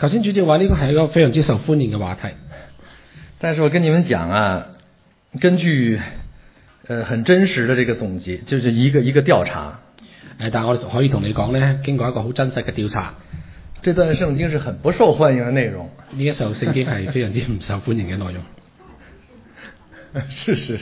頭先主席話呢個係一個非常之受歡迎嘅話題， 但是我跟你們講啊，根據很真實的這個總結，就是一個調查。 但係我哋可以同你講呢，經過一個好真實嘅調查， 這段聖經是很不受歡迎的內容。 呢一首聖經係非常之唔受歡迎嘅內容。 是，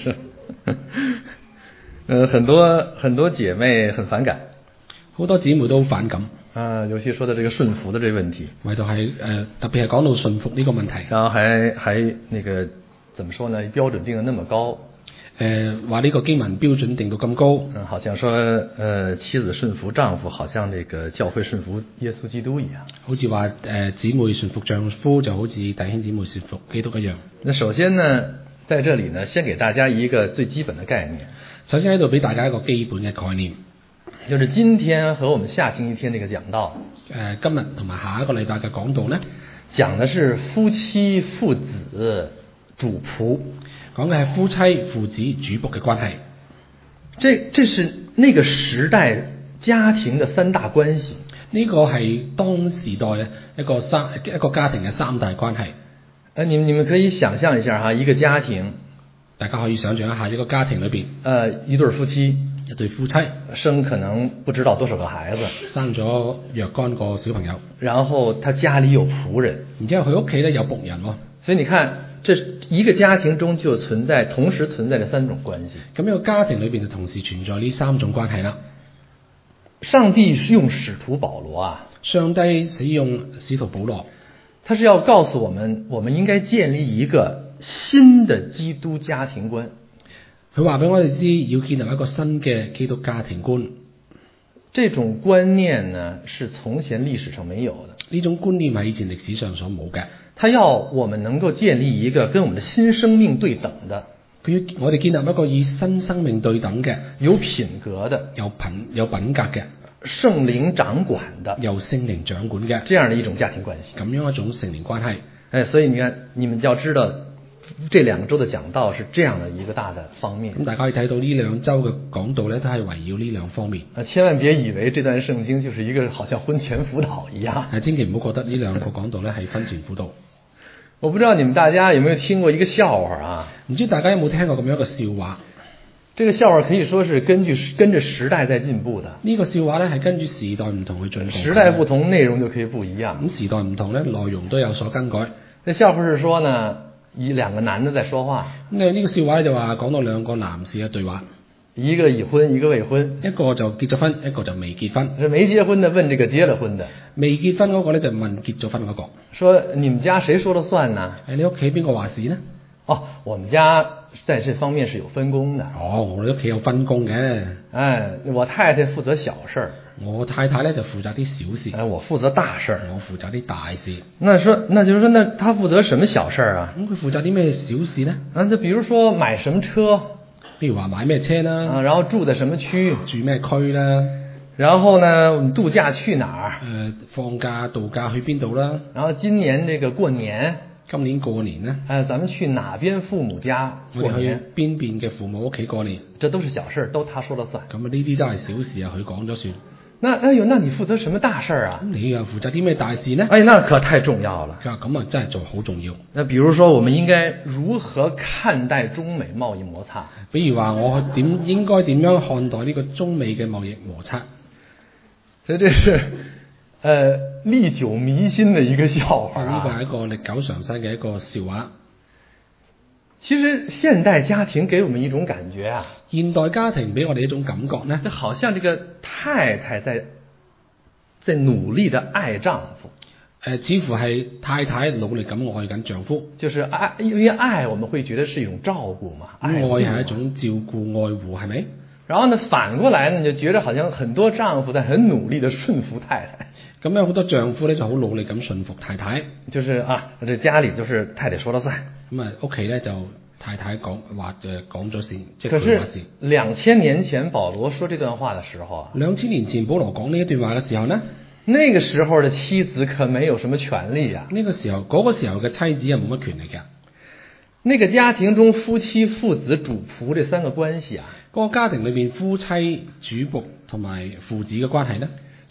很多姐妹很反感， 好多姊妹都好反感啊，尤其說到這個順服的這個問題， 唯獨係特別係講到順服呢個問題， 然後還那個怎麼說呢？標準定得那麼高， 話呢個經文標準定到咁高， 好像說妻子順服丈夫，好像這個教會順服耶穌基督一樣， 好似話姊妹順服丈夫就好似弟兄姊妹順服基督一樣。 那首先呢，在這裡呢，先給大家一個最基本的概念。 首先喺度俾大家一個基本嘅概念， 就是今天和我們下星期天這個講道， 今日同埋下一個禮拜嘅講道呢， 講的是夫妻父子主僕， 講嘅係夫妻父子主僕嘅關係。 這是那個時代家庭的三大關係， 呢個係當時代一個家庭嘅三大關係。 你們可以想象一下哈，一個家庭， 大家可以想象一下一個家庭裏邊， 一對夫妻， 一對夫妻生可能不知道多少個孩子， 生咗若干個小朋友， 然後他家裡有僕人， 然之後佢屋企咧有僕人喎， 所以你看，這一個家庭中就同時存在這三種關係。 咁一個家庭裏邊就同時存在呢三種關係啦。 上帝是用使徒保羅啊， 上帝使用使徒保羅， 他是要告訴我們，我們應該建立一個新的基督家庭觀。 佢話俾我哋知，要建立一個新嘅基督家庭觀。 這種觀念呢，是從前歷史上沒有的。 呢種觀念係以前歷史上所冇嘅。 他要我們能夠建立一個跟我們的新生命對等的， 佢要我哋建立一個以新生命對等嘅， 有品格的， 有品格嘅， 聖靈掌管的， 由聖靈掌管嘅， 這樣的一種家庭關係。 咁樣一種聖靈關係。 所以你看，你們要知道，這兩個週的講道是這樣的一個大的方面。 咁大家可以睇到呢兩週嘅講道咧，都係圍繞呢兩方面。 千萬別以為這段聖經就是一個好像婚前輔導一樣。 千祈唔好覺得呢兩個講道咧係婚前輔導。 我不知道你們大家有沒有聽過一個笑話啊？ 唔知大家有冇聽過咁樣一個笑話？ 這個笑話可以說是跟着時代在進步的。 呢個笑話咧係跟住時代唔同去進步。 時代不同，內容就可以不一樣。 咁時代唔同咧，內容都有所更改。 這笑話是說呢，兩個男的在說話。 咁呢個笑話咧就話講到兩個男士嘅對話， 一個已婚，一個未婚， 一個就結咗婚，一個就未結婚。 這沒結婚的問這個結了婚的， 未結婚嗰個咧就問結咗婚嗰個， 說你們家誰說了算呢？ 你屋企邊個話事呢？ 哦，我們家在這方面是有分工的。 我哋屋企有分工嘅。 我太太負責小事， 我太太咧就負責啲小事。 我負責大事， 我負責啲大事。 那就是說，那他負責什麼小事啊？ 咁佢負責啲咩小事呢？ 就比如說買什麼車， 譬如話買咩車啦， 然後住在什麼區， 住咩區啦， 然後呢，我們度假去哪兒？ 放假度假去邊度啦？ 然後今年這個過年， 今年過年呢？ 咱們去哪邊父母家過年？ 我哋去邊邊嘅父母屋企過年？ 這都是小事，都他說了算。 咁呢啲都係小事啊，佢講咗算。 那你負責什麼大事啊？ 你又負責啲咩大事呢？ 那可太重要了。 咁啊，真係做好重要。 那比如說，我們應該如何看待中美貿易摩擦？ 比如話，我應該點樣看待呢個中美嘅貿易摩擦？ 所以這是歷久彌新的一個笑話啊！ 呢個係一個歷久常新嘅一個笑話。 其實現代家庭給我們一種感覺啊， 現代家庭俾我哋一種感覺呢， 就好像這個太太在努力的愛丈夫， 似乎係太太努力咁愛緊丈夫。 就是愛，因為愛我們會覺得是一種照顧嘛， 愛係一種照顧愛護，係咪？ 然後呢，反過來呢，就覺得好像很多丈夫在很努力的順服太太。 咁樣好多丈夫咧就好努力咁順服太太， 就是這家裡就是太太說了算。 咁啊屋企咧就太太講咗先，即係佢話事。可是2000年前保羅說這段話的時候啊 ，2000年前保羅講呢一段話嘅時候呢， 那個時候的妻子可沒有什麼權利啊。 嗰個時候嘅妻子係冇乜權利嘅。 那個家庭中夫妻父子主僕這三個關係啊， 嗰個家庭裏邊夫妻主僕同埋父子嘅關係呢，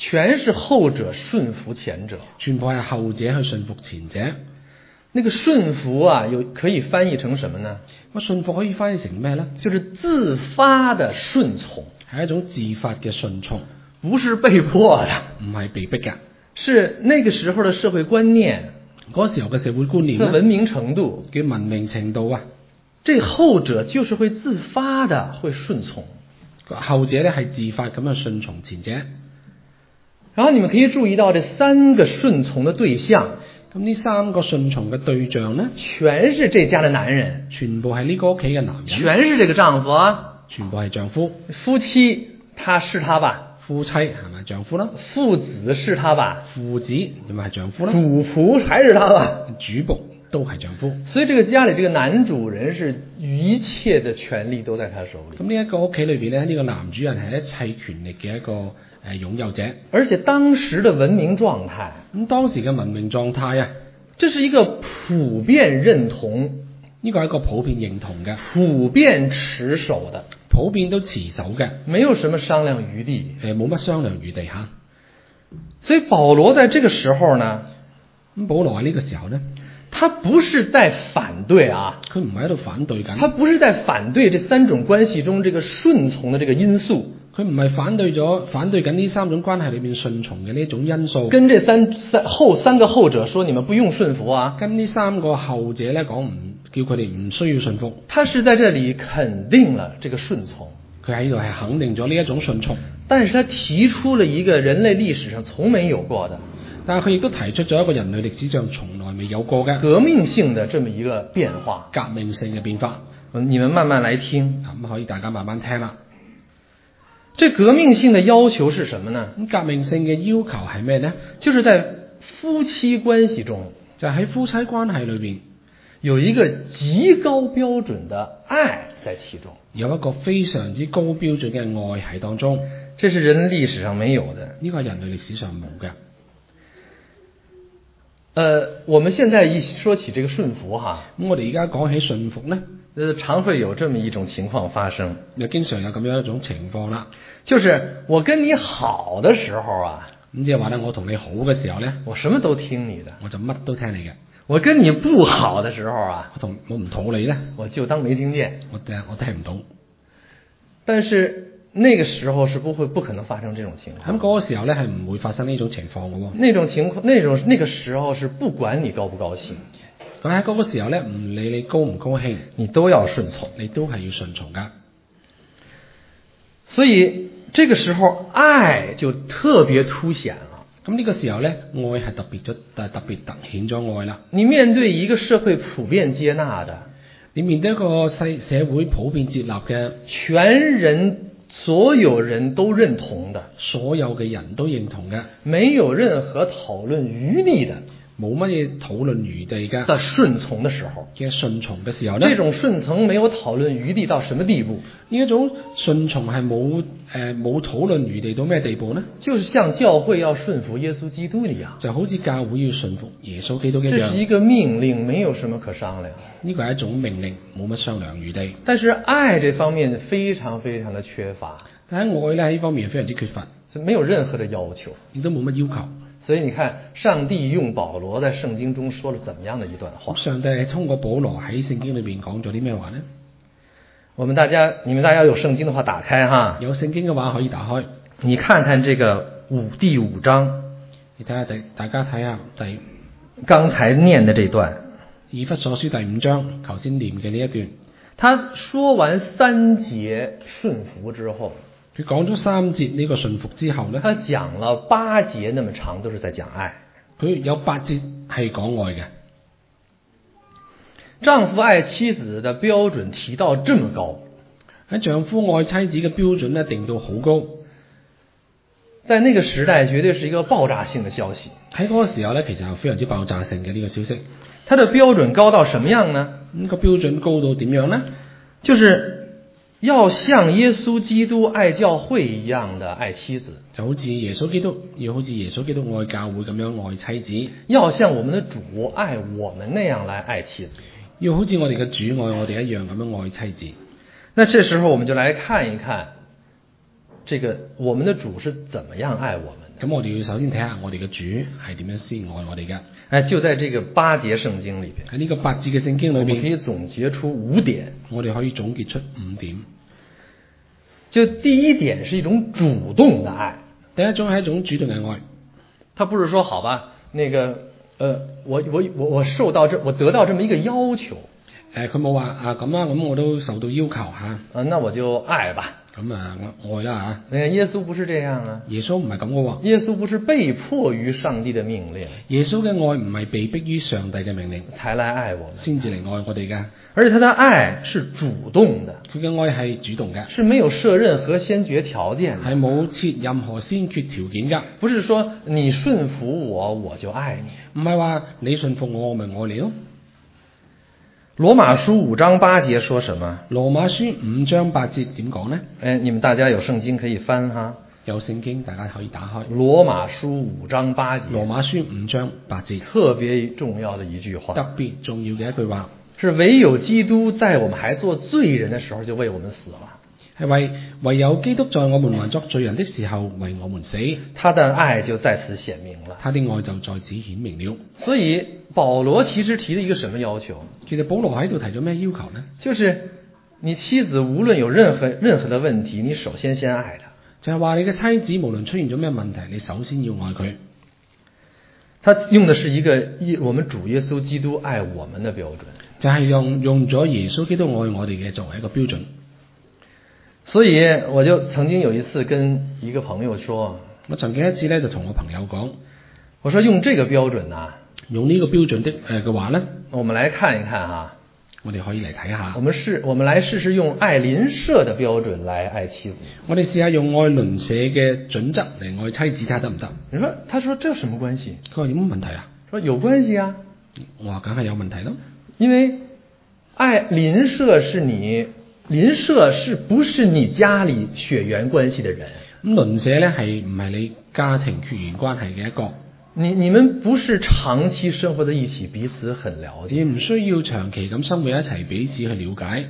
全是後者順服前者。 全部係後者去順服前者。 那個順服啊，可以翻譯成什麼呢？ 順服可以翻譯成咩呢？ 就是自發的順從， 係一種自發嘅順從， 不是被迫的， 唔係被逼嘅， 是那個時候的社會觀念， 嗰時候嘅社會觀念嘅文明程度， 嘅文明程度啊。 這後者就是會自發的會順從， 後者呢係自發咁樣順從前者。 然後你們可以注意到這三個順從的對象， 咁呢三個順從嘅對象呢， 全是這家的男人， 全部係呢個屋企嘅男人， 全是這個丈夫啊， 全部係丈夫。 夫妻他是他吧， 夫妻係咪丈夫啦？ 父子是他吧， 父子咁咪係丈夫啦？ 主僕還是他吧， 主僕都係丈夫。 所以這個家裏這個男主人是一切的權利都在他手裏。 咁呢一個屋企裏邊咧，呢個男主人係一切權力嘅一個擁有者， 而且當時的文明狀態， 咁當時嘅文明狀態啊， 這是一個普遍認同， 呢個係一個普遍認同嘅， 普遍持守的， 普遍都持守嘅， 沒有什麼商量餘地， 冇乜商量餘地吓。 所以保羅在這個時候呢， 咁保羅喺呢個時候呢， 他不是在反對啊， 佢唔係喺度反對緊， 他不是在反對這三種關係中這個順從的這個因素， 佢唔係反對緊呢三種關係裏面順從嘅呢種因素， 跟這三個後者說你們不用順服啊， 跟呢三個後者咧講叫佢哋唔需要順服， 他是在這裏肯定了這個順從， 佢喺度係肯定咗呢一種順從， 但是他提出了一個人類歷史上從沒有過的， 但係佢亦都提出咗一個人類歷史上從來未有過嘅革命性的這麼一個變化， 革命性嘅變化。 你們慢慢來聽， 咁可以大家慢慢聽啦。 這革命性的要求是什麼呢？ 咁革命性嘅要求係咩呢？ 就是在夫妻關係中， 就喺夫妻關係裏邊有一個極高標準的愛在其中， 有一個非常之高標準嘅愛喺當中， 這是人類歷史上沒有的， 呢個係人類歷史上冇嘅。 我們現在一說起這個順服哈， 咁我哋而家講起順服呢， 常會有這麼一種情況發生， 就經常有咁樣一種情況啦， 就是我跟你好的時候啊， 咁即係話咧，我同你好嘅時候咧， 我什麼都聽你的， 我就乜都聽你嘅； 我跟你不好的時候啊， 我唔討你咧， 我就當沒聽見， 我聽唔到。 但是那個時候是不可能發生這種情況。 咁嗰個時候咧係唔會發生呢種情況嘅喎。 那個時候是不管你高不高興， 咁喺嗰個時候咧，唔理你高唔高興， 你都要順從， 你都係要順從噶。 所以這個時候愛就特別凸顯了。 咁呢個時候咧，愛係特別凸顯咗愛啦。 你面對一個社會普遍接納的， 你面對一個社會普遍接納嘅， 所有人都認同的， 所有嘅人都認同嘅， 沒有任何討論餘地的， 冇乜嘢討論餘地嘅的順從的時候， 嘅順從嘅時候呢， 這種順從沒有討論餘地到什麼地步？ 呢一種順從係冇討論餘地到咩地步呢？ 就是像教會要順服耶穌基督一樣， 就好似教會要順服耶穌基督一樣。 這是一個命令，沒有什麼可商量。 呢個係一種命令，冇乜商量餘地。 但是愛這方面非常非常的缺乏， 但係愛咧喺呢方面非常之缺乏， 就沒有任何的要求， 亦都冇乜要求。 所以你看，上帝用保羅在聖經中說了怎麼樣的一段話？ 上帝係通過保羅喺聖經裏邊講咗啲咩話呢？ 你們大家有聖經的話打開哈， 有聖經嘅話可以打開， 你看看這個第5章， 你睇下大家睇下剛才念的這段以弗所書第5章頭先念嘅呢一段， 他說完3節順服之後， 佢講咗3節呢個順服之後呢， 他講了8節那麼長，都是在講愛。 佢有8節係講愛嘅。 丈夫愛妻子的標準提到這麼高， 喺丈夫愛妻子嘅標準呢定到好高， 在那個時代絕對是一個爆炸性的消息。 喺嗰個時候呢，其實係非常之爆炸性嘅呢個消息。 他的標準高到什麼樣呢？ 個標準高到點樣呢？ 就是要像耶穌基督愛教會一樣的愛妻子， 就好似耶穌基督愛教會咁樣愛妻子， 要像我們的主愛我們那樣來愛妻子， 要好似我哋嘅主愛我哋一樣咁樣愛妻子。 那這時候我們就來看一看，這個我們的主是怎麼樣愛我們的。 咁我哋要首先睇下我哋嘅主係點樣先愛我哋嘅。 哎，就在這個8節聖經裏邊， 喺呢個8節嘅聖經裏我們可以邊， 總結出5點。 我哋可以總結出5點。 就第一點是一種主動的愛， 第一種係一種主動嘅愛， 他不是說好吧，那個我得到這麼一個要求， 佢冇話咁啊，咁我都受到要求嚇， 那我就愛吧。 咁我愛啦嚇。 耶穌不是這樣啊， 耶穌唔係咁嘅喎， 耶穌不是被迫於上帝的命令， 耶穌嘅愛唔係被逼於上帝嘅命令才來愛我們， 先至嚟愛我哋嘅， 而且他的愛是主動的， 佢嘅愛係主動嘅， 是沒有設任何先決條件的， 係冇設任何先決條件㗎， 不是說你順服我，我就愛你， 唔係話你順服我咪愛你咯。 羅馬書5章8節說什麼？ 羅馬書5章8節點講呢？ 你們大家有聖經可以翻哈， 有聖經大家可以打開。 羅馬書5章8節， 羅馬書5章8節， 特別重要的一句話， 特別重要嘅一句話， 是唯有基督在我們還做罪人的時候就為我們死了， 係唯有基督在我們還作罪人的時候為我們死， 他的愛就在此顯明了， 他的愛就在此顯明了。 所以保羅其實提了一個什麼要求？ 其實保羅喺度提咗咩要求呢？ 就是你妻子無論有任何的問題，你首先愛他。 就係話你嘅妻子無論出現咗咩問題，你首先要愛佢。 他用的是一個我們主耶穌基督愛我們的標準， 就係用咗耶穌基督愛我哋嘅作為一個標準。 所以我就曾經有一次跟一個朋友說， 我曾經一次咧就同我朋友講， 我說用這個標準啊， 用呢個標準嘅話呢， 我們來看一看哈， 我哋可以嚟睇下。 我們來試試用愛鄰舍的標準來愛妻子。 我哋試下用愛鄰舍嘅準則嚟愛妻子，睇下得唔得？ 他說這有什麼關係？ 佢話有乜問題啊？ 說有關係啊。 我話梗係有問題咯。 因為愛鄰舍鄰舍是不是你家裏血緣關係的人？ 咁鄰舍咧係唔係你家庭血緣關係嘅一個？ 你們不是長期生活在一起，彼此很了解。 你唔需要長期咁生活一齊，彼此去了解。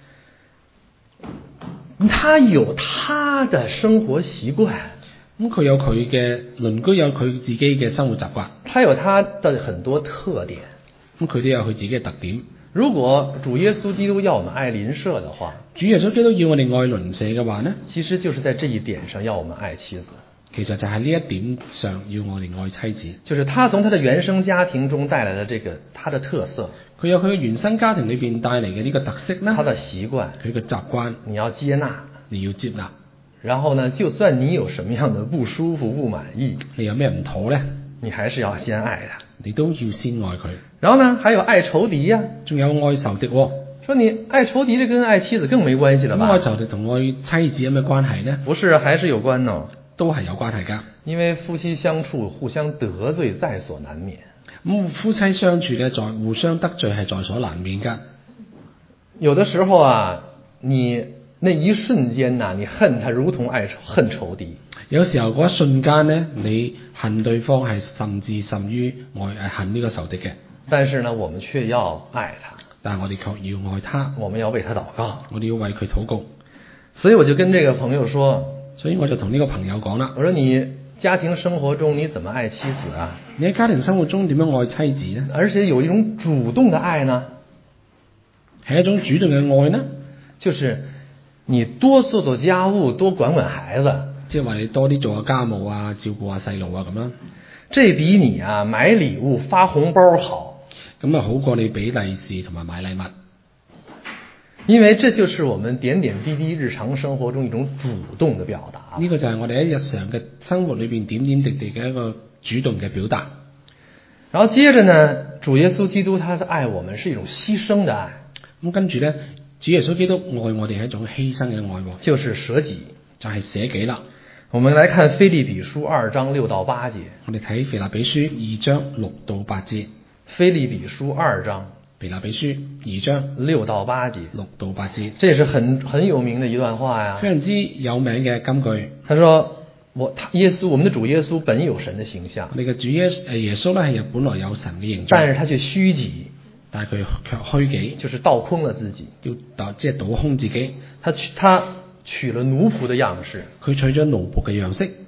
他有他的生活習慣， 咁佢有佢嘅鄰居，有佢自己嘅生活習慣。 他有他的很多特點， 咁佢都有佢自己嘅特點。 如果主耶穌基督要我們愛鄰舍的話， 主耶穌基督要我哋愛鄰舍嘅話呢， 其實就是在這一點上要我們愛妻子。 其實就係呢一點上要我哋愛妻子， 就是他從他的原生家庭中帶來的這個他的特色， 佢有佢嘅原生家庭裏邊帶嚟嘅呢個特色啦， 他的習慣， 佢嘅習慣， 你要接納， 你要接納。 然後呢，就算你有什麼樣的不舒服、不滿意， 你有咩唔妥呢？ 你還是要先愛他， 你都要先愛佢。 然後呢，還有愛仇敵呀， 仲有愛仇敵喎。 說你愛仇敵，這跟愛妻子更沒關係了吧？ 愛仇敵同愛妻子有咩關係呢？ 不是，還是有關呢， 都係有關係㗎。 因為夫妻相處互相得罪在所難免。 咁夫妻相處咧，互相得罪係在所難免㗎。 有的時候啊，你那一瞬間呐，你恨他如同恨仇敵。 有時候嗰一瞬間呢，你恨對方係甚於恨呢個仇敵嘅。 但是呢，我們卻要愛他。 但係我哋卻要愛他， 我們要為他禱告， 我哋要為佢禱告。 所以我就跟這個朋友說， 所以我就同呢個朋友講啦， 我說你家庭生活中你怎麼愛妻子啊？ 你喺家庭生活中點樣愛妻子呢？ 而且有一種主動的愛呢， 係一種主動嘅愛呢， 就是你多做做家務，多管管孩子， 即係話你多啲做下家務啊，照顧下細路啊咁啦。 這比你啊買禮物發紅包好。 咁啊好過你俾利是同埋買禮物， 因為這就是我們點點滴滴日常生活中一種主動的表達。 呢個就係我哋喺日常嘅生活裏邊點點滴滴嘅一個主動嘅表達。 然後接着呢，主耶穌基督他的愛我們是一種犧牲的愛。 咁跟住呢，主耶穌基督愛我哋係一種犧牲嘅愛， 就是捨己， 就係捨己啦。 我們來看腓立比書2章6到8節。我哋睇腓立比書2章6到8節。 腓立比書2章， 腓立比書2章 6到8節 ，6到8節， 這是很有名的一段話呀， 非常之有名嘅金句。 他說：我們的主耶穌本有神的形象， 我哋嘅主耶穌咧係本來有神嘅形象， 但是他卻虛己， 但係佢卻虛己， 就是倒空了自己， 即係倒空自己。 他取了奴僕的樣式， 佢取咗奴僕嘅樣式，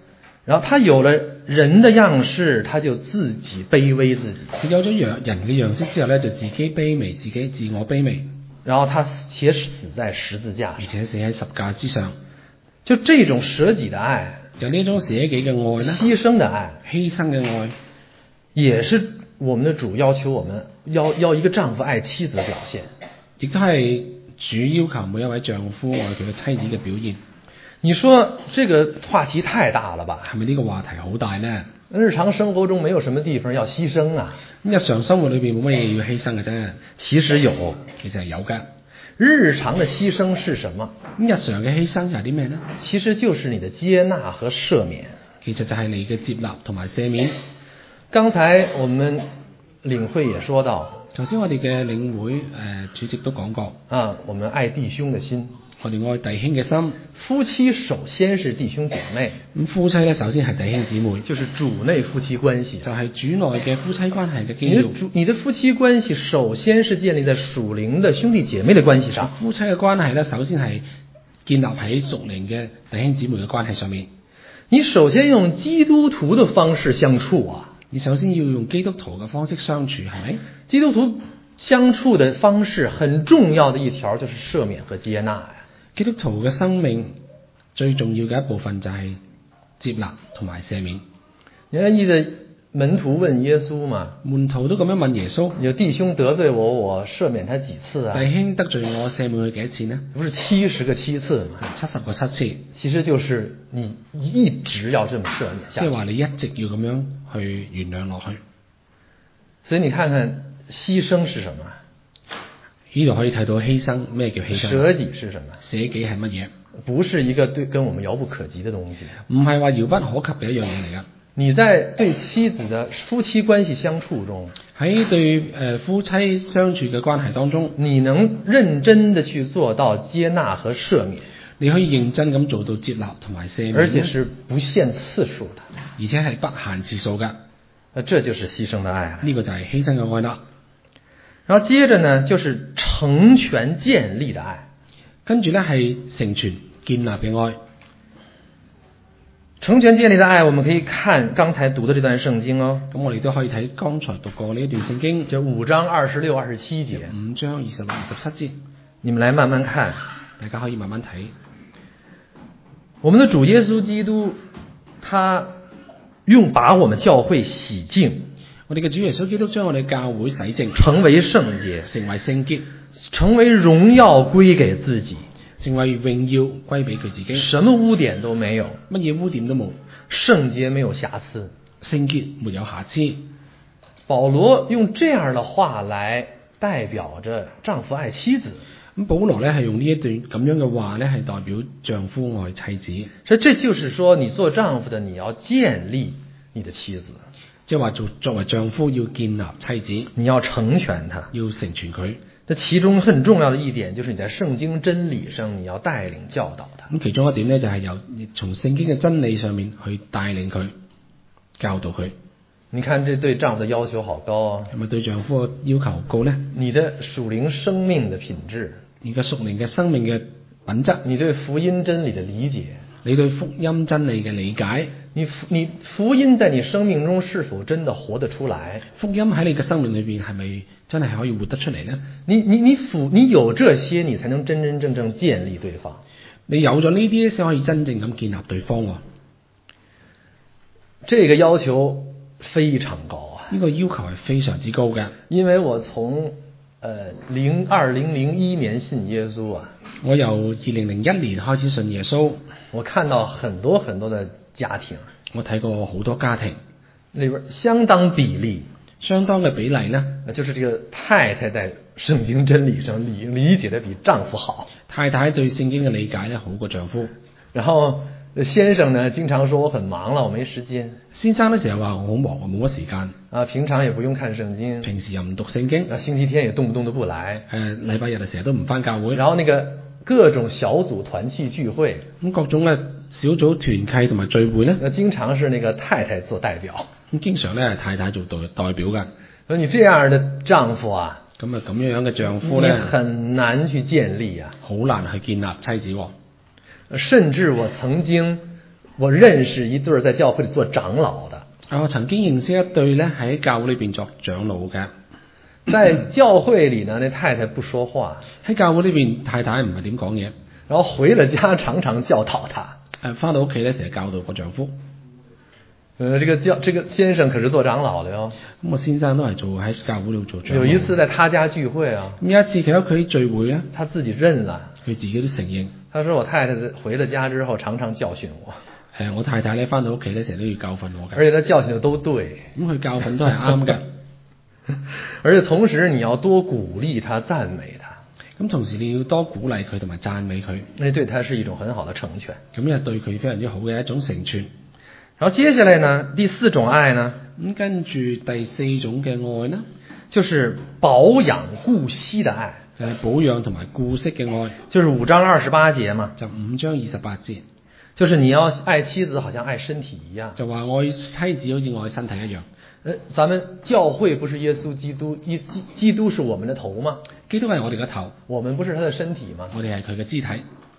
然後他有了人的樣式，他就自己卑微自己。 佢有咗人嘅樣式之後咧，就自己卑微，自我卑微， 然後他且死在十字架上， 而且死喺十架之上。 就這種捨己的愛， 就呢種捨己嘅愛咧， 犧牲的愛， 犧牲嘅愛， 也是我們的主要求我們要一個丈夫愛妻子的表現， 亦都係主要求每一位丈夫愛佢嘅妻子嘅表現。 你說這個話題太大了吧？ 係咪呢個話題好大呢？ 日常生活中沒有什麼地方要犧牲啊。 日常生活裏邊冇乜嘢要犧牲嘅啫。 其實有， 其實係有㗎。 日常的犧牲是什麼？ 日常嘅犧牲係啲咩呢？ 其實就是你的接納和赦免。 其實就係你嘅接納同埋赦免。 剛才我們領會也說到， 頭先我哋嘅領會主席都講過啊，我們愛弟兄的心， 我哋愛弟兄嘅心。 夫妻首先是弟兄姐妹， 咁夫妻咧首先係弟兄姊妹， 就是主內夫妻關係， 就係主內嘅夫妻關係嘅基要。 你的夫妻關係首先是建立在屬靈的兄弟姐妹的關係上。 夫妻嘅關係咧，首先係建立喺屬靈嘅弟兄姊妹嘅關係上面。 你首先用基督徒的方式相處啊！ 你首先要用基督徒嘅方式相處，係咪？ 基督徒相處的方式很重要的一條就是赦免和接納呀。 基督徒嘅生命最重要嘅一部分就係接納同埋赦免。 你還記得門徒問耶穌嘛？ 門徒都咁樣問耶穌： 有弟兄得罪我赦免他幾次啊？ 弟兄得罪我，赦免佢幾多次呢？ 不是70個7次嘛 ？70個7次。 其實就是你一直要這麼赦免下去。 即係話你一直要咁樣去原諒落去。 所以你看看犧牲是什麼？ 呢度可以睇到犧牲，咩叫犧牲？ 捨己是什麼？ 捨己係乜嘢？ 不是一個跟我們遙不可及的東西。 唔係話遙不可及嘅一樣嘢嚟㗎。 你在對妻子的夫妻關係相處中， 喺對夫妻相處嘅關係當中， 你能認真地去做到接納和赦免， 你可以認真咁做到接納同埋赦免， 而且是不限次數的， 而且係不限次數㗎。 這就是犧牲的愛啊！ 呢個就係犧牲嘅愛啦。 然後接着呢，就是成全建立的愛， 跟住呢係成全建立嘅愛。 成全建立的愛，我們可以看剛才讀的這段聖經哦。 咁我哋都可以睇剛才讀過呢一段聖經， 就5章26、27節。 5章26、27節， 你們來慢慢看， 大家可以慢慢睇。 我們的主耶穌基督，他把我們教會洗淨， 我哋嘅主耶穌基督將我哋教會洗淨， 成為聖潔， 成為聖潔， 成為榮耀歸給自己， 成為榮耀歸俾佢自己， 什麼污點都沒有， 乜嘢污點都冇， 聖潔沒有瑕疵， 聖潔沒有瑕疵。 保羅用這樣的話來代表着丈夫愛妻子。 咁保羅咧係用呢一段咁樣嘅話咧，係代表丈夫愛妻子。 所以這就是說，你做丈夫的，你要建立你的妻子， 即係話作為丈夫要建立妻子， 你要成全她， 要成全佢。 那其中很重要的一點，就是你在聖經真理上，你要帶領教導她。 咁其中一點咧，就係由從聖經嘅真理上面去帶領佢，教導佢。 你看這對丈夫的要求好高啊！ 係咪對丈夫嘅要求好高呢？ 你的屬靈生命的品質， 你嘅屬靈嘅生命嘅品質， 你對福音真理的理解， 你對福音真理嘅理解， 你福音在你生命中是否真的活得出來？ 福音喺你嘅生命裏邊係咪真係可以活得出嚟呢？ 你有這些，你才能真真正正建立對方。 你有咗呢啲先可以真正咁建立對方喎。 這個要求非常高啊！ 呢個要求係非常之高嘅。 因為我從2001年信耶穌啊， 我由2001年開始信耶穌， 我看到很多很多的家庭， 我睇過好多家庭， 裏邊相當嘅比例呢， 就是這個太太在聖經真理上理解得比丈夫好， 太太對聖經嘅理解咧好過丈夫。 然後先生呢，經常說我很忙了，我沒時間。 先生呢成日話我好忙，我冇乜時間。 啊，平常也不用看聖經， 平時又唔讀聖經。 星期天也動不動都不來。 禮拜日啊成日都唔返教會。 然後那個各種小組團契聚會， 咁各種嘅小組團契同埋聚會呢， 經常是那個太太做代表。 咁經常咧係太太做代表㗎。 所以你這樣的丈夫啊， 咁樣嘅丈夫咧， 你很難去建立啊， 好難去建立妻子喎。 甚至我曾經我認識一對在教會裏做長老的， 我曾經認識一對咧喺教會裏邊作長老嘅。 在教會裏呢，那太太不說話， 喺教會裏邊太太唔係點講嘢， 然後回了家常常教導他。 翻到屋企咧成日教導個丈夫。 這個先生可是做長老的喲。 咁我先生都係喺教會度做長老。 有一次在他家聚會啊， 咁有一次佢喺屋企聚會咧， 他自己認了， 佢自己都承認。 他說我太太回了家之後常常教訓我。 我太太咧翻到屋企咧成日都要教訓我嘅。 而且他教訓的都對。 咁佢教訓都係啱嘅。 而且同時你要多鼓勵他、讚美他。 咁同時你要多鼓勵佢同埋讚美佢。 那對他是一種很好的成全。 咁又對佢非常之好嘅一種成全。 然後接下來呢，第四種愛呢， 咁跟住第四種嘅愛呢， 就是保養顧惜的愛， 就係保養同埋顧惜嘅愛， 就是5章28節嘛， 就5章28節， 就是你要愛妻子好像愛身體一樣， 就話愛妻子好似愛身體一樣。 咱們教會不是耶穌基督，基督是我們的頭嗎？ 基督係我哋嘅頭， 我們不是他的身體嗎？ 我哋係佢嘅肢體。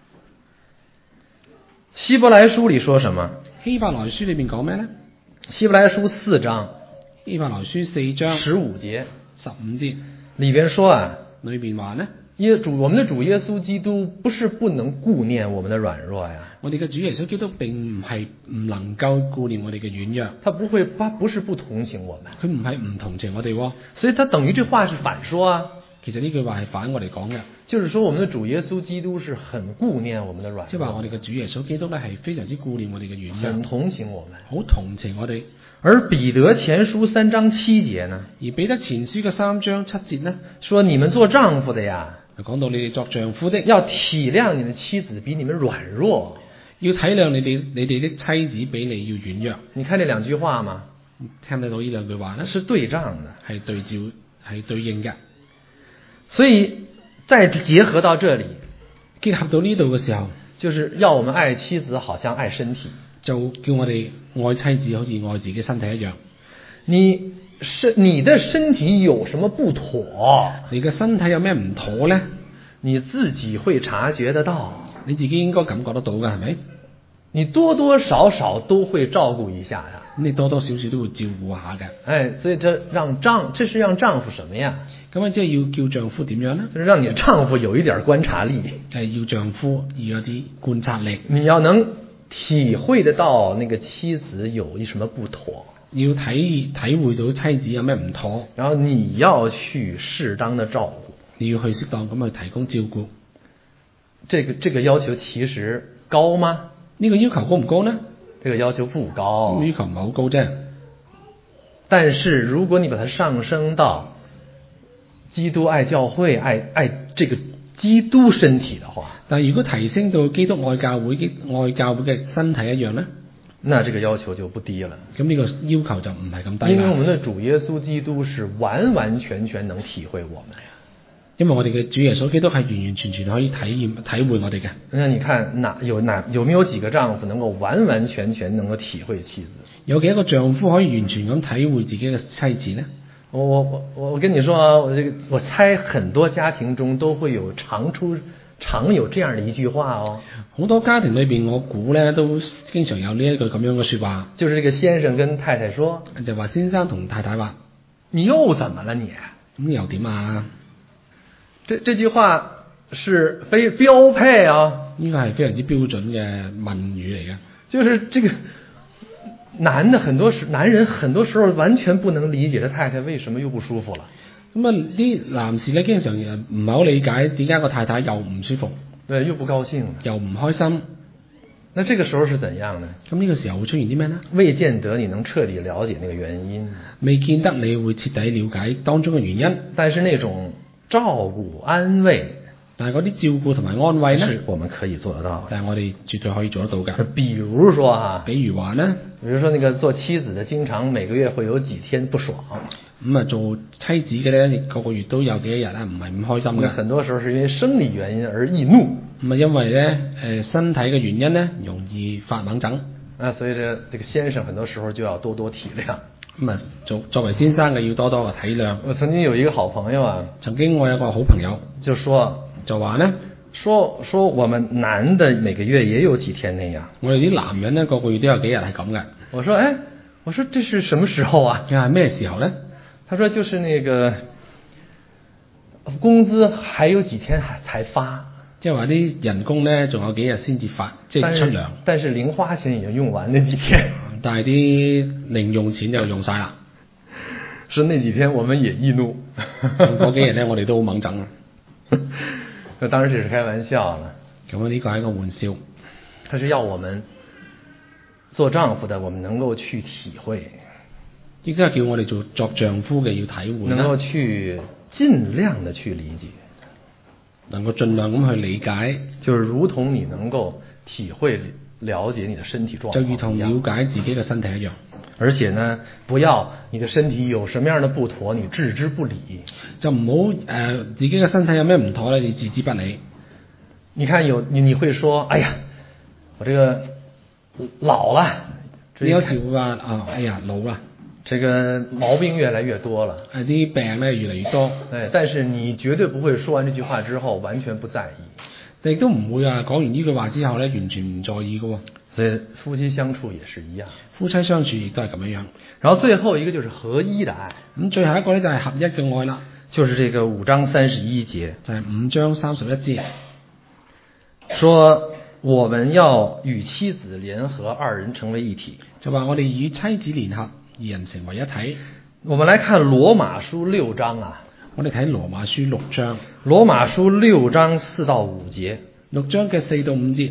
希伯來書裏說什麼？ 希伯來書裏面講咩呢？ 希伯來書4章， 希伯來書4章 15節 15節裏邊說啊， 裏邊話呢， 我們的主耶穌基督不是不能顧念我們的軟弱呀。 我哋嘅主耶穌基督並唔係唔能夠顧念我哋嘅軟弱， 他不是不同情我們， 佢唔係唔同情我哋， 所以他等於這話是反說啊。 其實呢句話係反我哋講嘅， 就是說我們的主耶穌基督是很顧念我們的軟弱， 即係話我哋嘅主耶穌基督咧係非常之顧念我哋嘅軟弱， 很同情我們， 好同情我哋。 而彼得前書3章7節呢？ 而彼得前書嘅3章7節呢， 說你們做丈夫的呀， 就講到你哋作丈夫的要體諒你們妻子比你們軟弱， 要體諒你哋的妻子比你要軟弱。 你看這兩句話嗎？ 聽得到呢兩句話呢？ 是對仗的， 係對照係對應嘅。 所以再結合到這裡， 結合到呢度嘅時候， 就是要我們愛妻子好像愛身體， 就叫我哋愛妻子好似愛自己身體一樣。 你的身體有什麼不妥？ 你嘅身體有咩唔妥呢？ 你自己會察覺得到， 你自己應該感覺得到嘅，係咪？ 你多多少少都會照顧一下呀。 你多多少少都會照顧下嘅。 所以這是讓丈夫什麼呀？ 咁即係要叫丈夫點樣呢？ 就是讓你的丈夫有一點觀察力。 要丈夫要有啲觀察力。 你要能體會得到那個妻子有一什麼不妥， 要體會到妻子有咩唔妥， 然後你要去適當的照顧， 你要去適當咁去提供照顧。 這個要求其實高嗎？ 呢個要求高唔高呢？ 這個要求不高， 要求唔係好高啫。 但是如果你把它上升到基督愛教會、愛這個基督身體的話， 但如果提升到基督愛教會嘅身體一樣呢， 那這個要求就不低了。 咁呢個要求就唔係咁低啦。 因為我們的主耶穌基督是完完全全能體會我們。 因為我哋嘅主耶穌基督係完完全全可以體會我哋嘅。 那你看有沒有幾個丈夫能夠完完全全能夠體會妻子？ 有幾個丈夫可以完全咁體會自己嘅妻子呢？ 我跟你說啊，我猜很多家庭中都會有常有這樣的一句話哦。 好多家庭裏邊，我估呢都經常有呢一句咁樣嘅說話。 就是這個先生跟太太說， 就話先生同太太話： 你又怎麼了你？ 咁又點啊？ 這句話是非標配啊， 呢個係非常之標準嘅問語嚟嘅。 就是這個男人很多時候完全不能理解這太太為什麼又不舒服了。 咁啊，啲男士咧經常唔係好理解點解個太太又唔舒服， 對，又不高興， 又唔開心。 那這個時候是怎樣呢？ 咁呢個時候會出現啲咩呢？ 未見得你能徹底了解那個原因， 未見得你會徹底了解當中嘅原因。 但是那種照顧安慰， 但係嗰啲照顧同埋安慰呢， 是我們可以做得到， 但係我哋絕對可以做得到㗎。 比如說比如話呢， 那個做妻子的經常每個月會有幾天不爽， 咁啊做妻子嘅咧個月都有幾日啊唔係咁開心嘅。 很多時候是因為生理原因而易怒， 咁啊因為咧身體嘅原因咧容易發猛疹， 所以這個先生很多時候就要多多體諒。 咁啊作為先生嘅要多多嘅體諒。 我曾經有一個好朋友啊， 曾經我有個好朋友就說就話呢， 说我們男的每個月也有幾天那樣。 我哋啲男人咧個個月都有幾日係咁嘅。 我說這是什麼時候啊？ 係咩時候咧？ 他說就是那個工資還有幾天才發， 即係話啲人工咧仲有幾日先至發，即係出糧。 但是零花錢已經用完那幾天。 但係啲零用錢就用晒啦。 是那幾天我們也易怒。 嗰幾日咧我哋都好猛整啊。 當然這是開玩笑啦。 咁呢個係一個玩笑。 他是要我們做丈夫的，我們能夠去體會。 依家叫我哋作丈夫嘅要體會， 能夠去盡量的去理解， 能夠盡量咁去理解， 就是如同你能夠體會了解你的身體狀況， 就如同了解自己嘅身體一樣。 而且呢，不要你的身體有什麼樣的不妥，你置之不理。 就唔好自己嘅身體有咩唔妥咧，你置之不理。 你看你會說，哎呀，我這個老了。 你有時會話哎呀老啦。 這個毛病越來越多了， 啲病咧越嚟越多。 但是你絕對不會說完這句話之後完全不在意， 你亦都唔會講完呢句話之後咧完全唔在意嘅。 所以夫妻相處也是一樣， 夫妻相處亦都係咁樣。 然後最後一個就是合一的愛， 咁最後一個咧就係合一嘅愛啦， 就是這個5章31節， 就係5章31節， 說我們要與妻子聯合，二人成為一體， 就話我哋與妻子聯合，二人成為一體。 我們來看羅馬書6章啊， 我哋睇羅馬書6章， 羅馬書6章4到5節 ，6章嘅4到5節。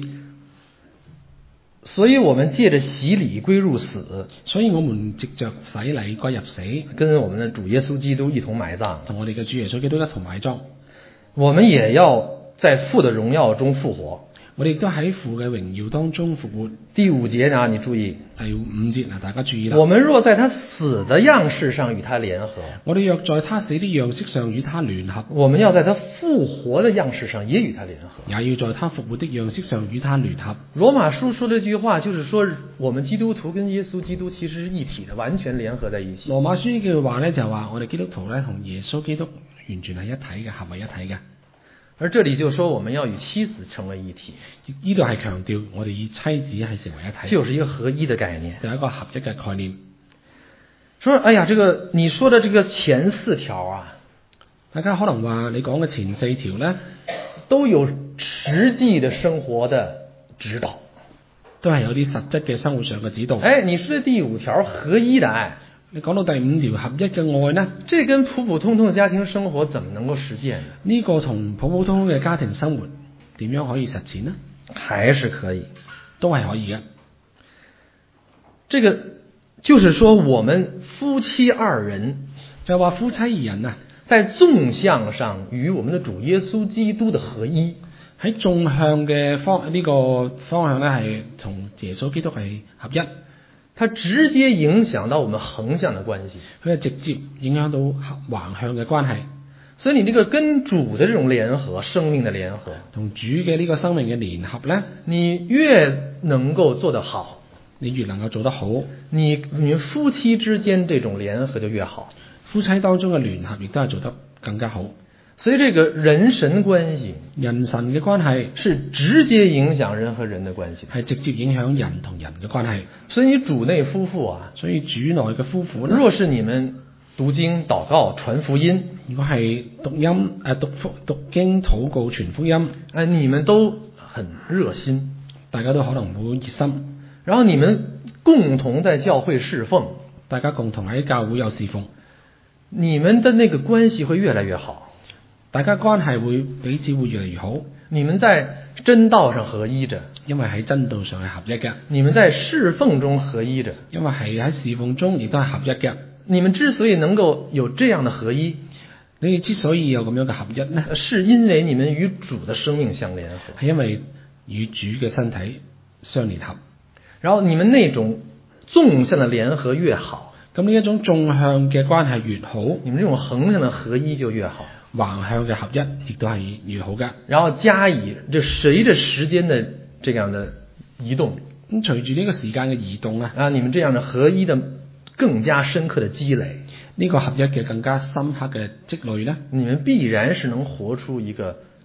所以我們借着洗禮歸入死， 所以我們藉着洗禮歸入死， 跟我們的主耶穌基督一同埋葬， 同我哋嘅主耶穌基督一同埋葬。 我們也要在父的榮耀中復活， 我哋亦都喺父嘅榮耀當中復活。 第5節啊，你注意第5節嗱，大家注意啦。 我們若在他死的樣式上與他聯合， 我哋若在他死的樣式上與他聯合， 我們要在他復活的樣式上也與他聯合， 也要在他復活的樣式上與他聯合。 羅馬書說這句話，就是說我們基督徒跟耶穌基督其實是一體的，完全聯合在一起。 羅馬書呢句話咧就話我哋基督徒咧同耶穌基督完全係一體嘅，合為一體嘅。 而這裡就說我們要與妻子成為一體， 呢度係強調我哋與妻子係成為一體， 就是一個合一的概念， 就係一個合一嘅概念。 說哎呀，這個你說的這個前4條啊， 大家可能話你講嘅前4條呢， 都有實際的生活的指導， 都係有啲實質嘅生活上嘅指導。 你說的第5條合一的愛， 你講到第5條合一嘅愛呢， 這跟普普通通的家庭生活怎麼能夠實踐呢？ 呢個同普普通通嘅家庭生活點樣可以實踐呢？ 還是可以， 都係可以嘅。 這個就是說我們夫妻2人， 就話夫妻2人啊， 在縱向上與我們的主耶穌基督的合一， 喺縱向嘅呢個方向呢，係同耶穌基督係合一。 它直接影響到我們橫向的關係， 佢係直接影響到橫向嘅關係。 所以你這個跟主的這種聯合，生命的聯合， 同主嘅呢個生命嘅聯合呢， 你越能夠做得好， 你越能夠做得好， 你們夫妻之間這種聯合就越好， 夫妻當中嘅聯合亦都係做得更加好。 所以這個人神關係， 人神嘅關係是直接影響人和人的關係， 係直接影響人同人嘅關係。 所以你主內夫婦啊， 所以主內嘅夫婦呢， 若是你們讀經、禱告、傳福音， 如果係讀經、禱告、傳福音， 你們都很熱心， 大家都可能會熱心， 然後你們共同在教會侍奉， 大家共同喺教會有侍奉， 你們的那個關係會越來越好。 大家關係會彼此會越嚟越好， 你們在真道上合一着， 因為喺真道上係合一嘅； 你們在侍奉中合一着， 因為係喺侍奉中亦都係合一嘅。 你們之所以能夠有這樣的合一， 你哋之所以有咁樣嘅合一呢， 是因為你們與主的生命相聯合， 係因為與主嘅身體相聯合。 然後你們那種縱向的聯合越好， 咁呢一種縱向嘅關係越好， 你們這種橫向的合一就越好。 橫向嘅合一亦都係越好嘅。 然後加以這隨着時間的這樣的移動， 咁隨住呢個時間嘅移動啊， 你們這樣的合一的更加深刻的積累， 呢個合一嘅更加深刻嘅積累呢， 你們必然是能活出一個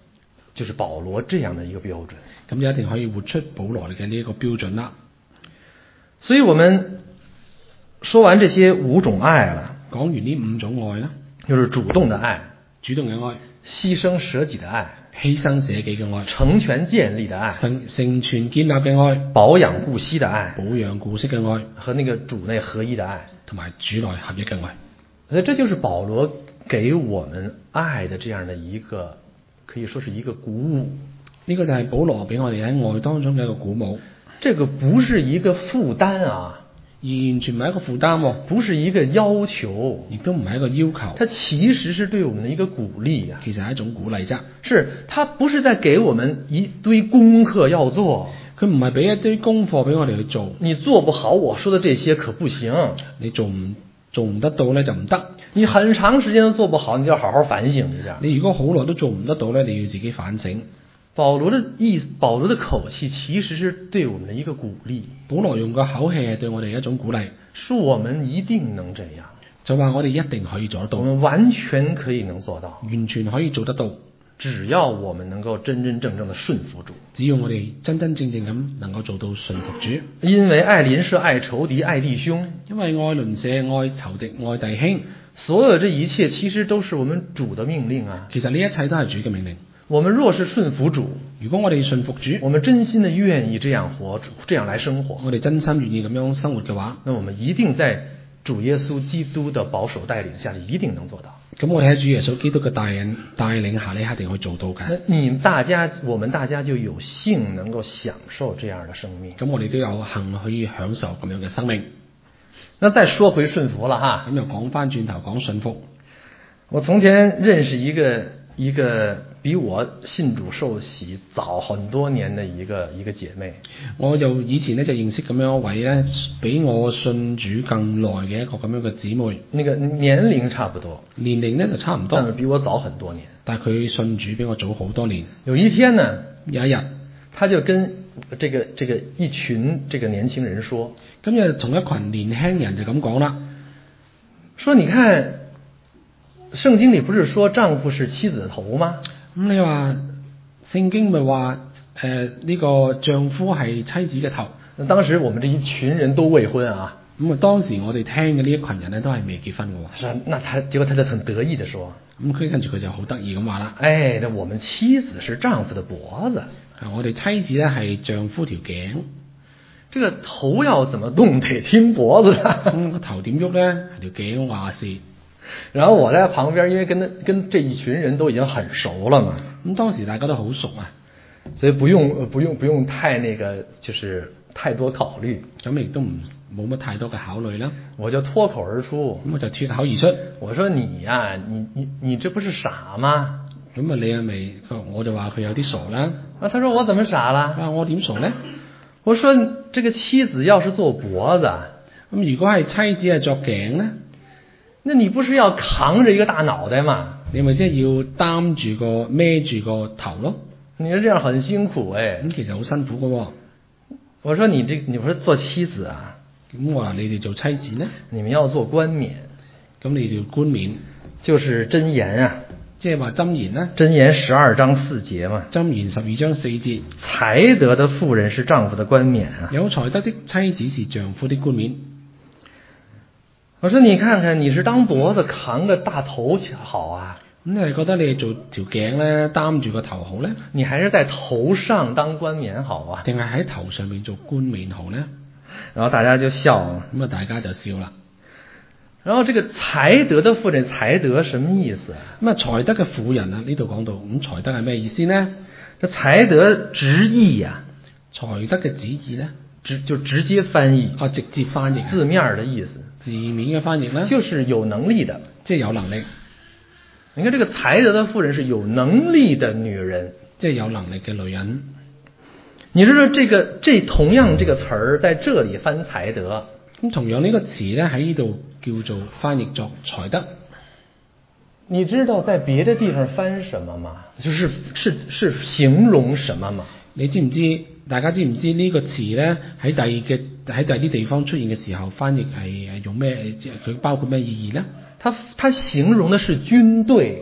就是保羅這樣的一個標準。 咁就一定可以活出保羅嘅呢一個標準啦。 所以我們說完這些5種愛了， 講完呢5種愛啦， 就是主動的愛、 主動嘅愛、 犧牲捨己的愛、 犧牲捨己嘅愛、 成全建立的愛、 成全建立嘅愛、 保養顧惜的愛、 保養顧惜嘅愛， 和那個主內合一的愛， 同埋主內合一嘅愛。 所以這就是保羅給我們愛的這樣的一個，可以說是一個鼓舞。 呢個就係保羅俾我哋喺愛當中嘅一個鼓舞。 這個不是一個負擔啊， 完全唔係一個負擔喎， 不是一個要求， 亦都唔係一個要求。 它其實是對我們的一個鼓勵啊。 其實係一種鼓勵啫。 是，它不是在給我們一堆功課要做。 佢唔係俾一堆功課俾我哋去做。 你做不好我說的這些可不行。 你做唔得到呢就唔得。 你很長時間都做不好，你就要好好反省一下。 你如果好耐都做唔得到呢，你要自己反省。保羅的口氣其實是對我們的一個鼓勵。 保羅用個口氣係對我哋一種鼓勵， 說我們一定能這樣， 就話我哋一定可以做得到， 我們完全可以能做到， 完全可以做得到， 只要我們能夠真真正正的順服主。 只要我哋真真正正咁能夠做到順服主。 因為愛鄰舍、愛仇敵、愛弟兄， 因為愛鄰舍、愛仇敵、愛弟兄， 所有這一切其實都是我們主的命令啊。 其實呢一切都係主嘅命令。 我們若是順服主， 如果我哋順服主， 我們真心的願意這樣活，這樣來生活， 我哋真心願意咁樣生活嘅話， 那我們一定在主耶穌基督的保守帶領下，一定能做到。 咁我哋喺主耶穌基督嘅帶領下，你一定可以做到嘅。 我們大家就有幸能夠享受這樣的生命。 咁我哋都有幸可以享受咁樣嘅生命。 那再說回順服了哈， 咁又講翻轉頭講順服。 我從前認識一個比我信主受洗早很多年的一個姐妹， 我就以前呢就認識咁樣一位呢比我信主更耐嘅一個咁樣嘅姊妹， 那個年齡差不多， 年齡呢就差唔多， 但是比我早很多年， 但係佢信主比我早好多年。 有一天呢， 有一日， 他就跟這個一群這個年輕人說， 咁就從一群年輕人就咁講啦， 說你看聖經裏不是說丈夫是妻子的頭嗎？ 咁你話聖經咪話呢個丈夫係妻子嘅頭？ 那當時我們這一群人都未婚啊。 咁啊，當時我哋聽嘅呢一群人呢都係未結婚嘅喎。 是，那結果他就很得意地說， 咁跟住佢就好得意咁話啦， 哎，那我們妻子是丈夫的脖子， 我哋妻子呢係丈夫條頸， 這個頭要怎麼動得聽脖子的。 咁個頭點喐呢？係條頸話事。 然後我在旁邊，因為跟這一群人都已經很熟了嘛， 咁當時大家都好熟啊， 所以不用太那個，就是太多考慮， 咁亦都冇乜太多嘅考慮啦。 我就脫口而出， 咁我就脫口而出， 我說你呀，你這不是傻嗎？ 咁啊你係咪？我就話佢有啲傻啦。 啊，他說我怎麼傻了？ 啊，我點傻呢？ 我說這個妻子要是做脖子， 咁如果係妻子係作頸呢？ 那你不是要扛着一個大腦袋嗎？ 你咪即係要擔住個孭住個頭咯？ 你說這樣很辛苦哎。 咁其實好辛苦㗎喎。 我說你不是做妻子啊？ 咁我話你哋做妻子呢？ 你們要做冠冕。 咁你哋冠冕就是箴言啊， 即係話箴言呢？ 箴言12章4節嘛。 箴言12章4節， 才德的婦人是丈夫的冠冕啊。 有才德的妻子是丈夫的冠冕。 我說你看看，你是當脖子扛個大頭好啊？ 咁你係覺得你做條頸呢，擔住個頭好呢？ 你還是在頭上當冠冕好啊？ 定係喺頭上面做冠冕好呢？ 然後大家就笑了， 咁啊大家就笑啦。 然後這個才德的婦人，才德什麼意思啊？ 咁啊才德嘅婦人啊，呢度講到咁才德係咩意思呢？ 這才德直譯呀， 才德嘅旨意呢？ 就直接翻譯， 直接翻譯字面的意思， 字面嘅翻譯呢， 就是有能力的， 即係有能力。 你看這個才德的婦人是有能力的女人， 即係有能力嘅女人。 你知道這同樣這個詞兒在這裡翻才德， 咁同樣呢個詞呢喺呢度叫做翻譯作才德。 你知道在別的地方翻什麼嗎？就是形容什麼嗎？你知唔知？ 大家知唔知呢個詞呢喺第二啲地方出現嘅時候，翻譯係用咩？佢包括咩意義呢？ 它形容的是軍隊，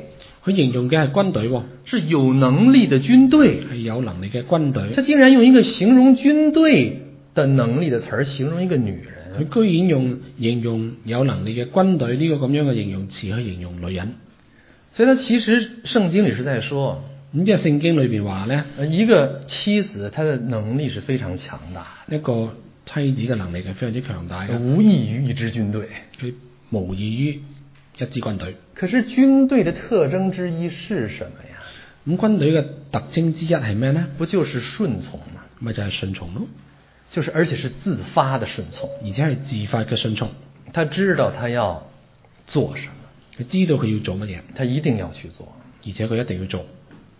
佢形容嘅係軍隊喎， 是有能力的軍隊。 係有能力嘅軍隊。 他竟然用一個形容軍隊的能力的詞兒形容一個女人。 佢居然用形容有能力嘅軍隊呢個咁樣嘅形容詞去形容女人。 所以他其實聖經裏是在說， 咁即係聖經裏邊話呢， 一個妻子她的能力是非常強大， 一個妻子嘅能力係非常之強大嘅， 無異於一支軍隊， 佢無異於一支軍隊。 可是軍隊的特徵之一是什麼呀？ 咁軍隊嘅特徵之一係咩呢？ 不就是順從嗎？ 咪就係順從咯， 就是而且是自發的順從， 而且係自發嘅順從。 他知道他要做什麼， 佢知道佢要做乜嘢， 他一定要去做， 而且佢一定要做。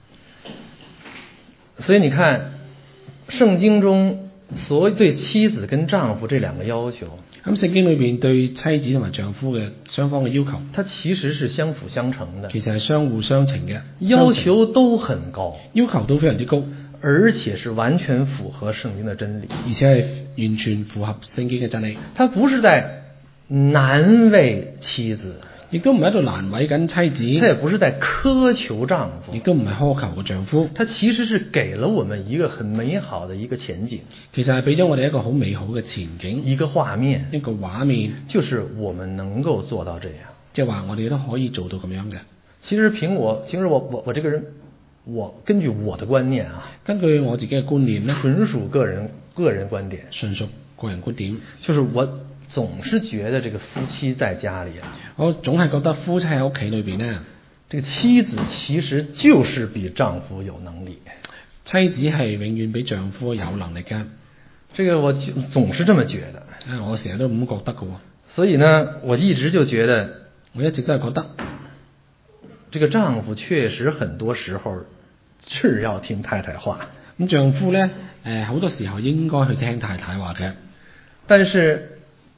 所以你看，聖經中所謂對妻子跟丈夫這兩個要求， 咁聖經裏邊對妻子同埋丈夫嘅雙方嘅要求， 它其實是相輔相成的， 其實係相互相成嘅， 要求都很高， 要求都非常之高， 而且是完全符合聖經的真理， 而且係完全符合聖經嘅真理。 它不是在難為妻子， 亦都唔係喺度難為緊妻子， 它也不是在苛求丈夫， 亦都唔係苛求個丈夫。 它其實是給了我們一個很美好的一個前景， 其實係俾咗我哋一個好美好嘅前景， 一個畫面， 一個畫面， 就是我們能夠做到這樣， 即係話我哋都可以做到咁樣嘅。 其實我這個人，我根據我的觀念啊， 根據我自己嘅觀念呢， 純屬個人觀點， 純屬個人觀點， 就是我總是覺得這個夫妻在家裏啊， 我總係覺得夫妻喺屋企裏邊呢， 這個妻子其實就是比丈夫有能力， 妻子係永遠比丈夫有能力嘅。 這個我總是這麼覺得， 我成日都咁覺得嘅。 所以呢，我一直就覺得， 我一直都係覺得， 這個丈夫確實很多時候是要聽太太話。 咁丈夫呢，好多時候應該去聽太太話嘅， 但是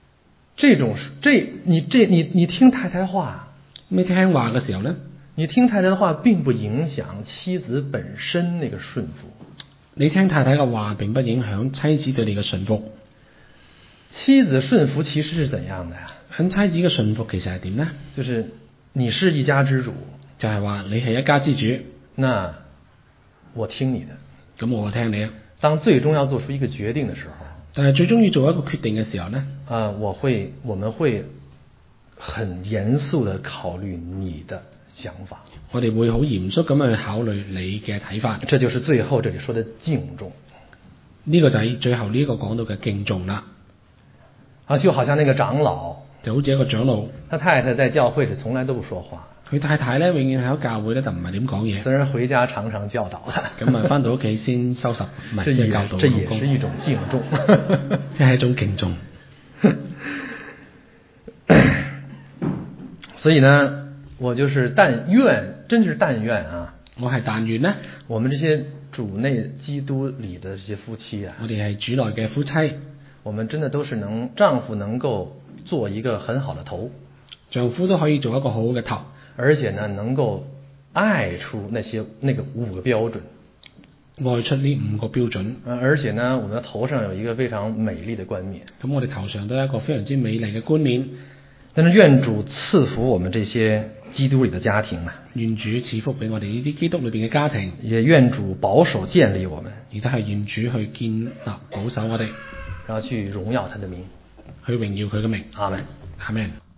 你聽太太話， 你聽話嘅時候呢， 你聽太太的話並不影響妻子本身那個順服。 你聽太太嘅話並不影響妻子對你嘅順服。 妻子順服其實是怎樣的呀？ 咁妻子嘅順服其實係點呢？ 就是你是一家之主， 就係話你係一家之主， 那我聽你的， 咁我聽你。 當最終要做出一個決定的時候， 但係最終要做一個決定嘅時候呢， 我們會很嚴肅地考慮你的想法， 我哋會好嚴肅咁去考慮你嘅睇法。 這就是最後這裡說的敬重， 呢個就係最後呢個講到嘅敬重啦。 就好像那個長老， 就好似一個長老， 他太太在教會裡從來都不說話， 佢太太咧永遠喺教會咧就唔係點講嘢， 雖然回家常常教導他， 咁啊翻到屋企先收拾，唔係即係教導老公。 這也是一種敬重， 即係一種敬重。 所以呢，我就是但願啊， 我係但願呢， 我們這些主內基督裡的這些夫妻啊， 我哋係主內嘅夫妻， 我們真的都是丈夫能夠做一個很好的頭， 丈夫都可以做一個好好嘅頭， 而且呢能夠愛出那個5個標準， 愛出呢5個標準， 而且呢我們的頭上有一個非常美麗的冠冕， 咁我哋頭上都有一個非常之美麗嘅冠冕。 但是願主賜福我們這些基督裡的家庭啊， 願主賜福俾我哋呢啲基督裏邊嘅家庭， 也願主保守建立我們， 亦都係願主去建立保守我哋， 然後去榮耀他的名， 去榮耀佢嘅名。 阿們， 阿們。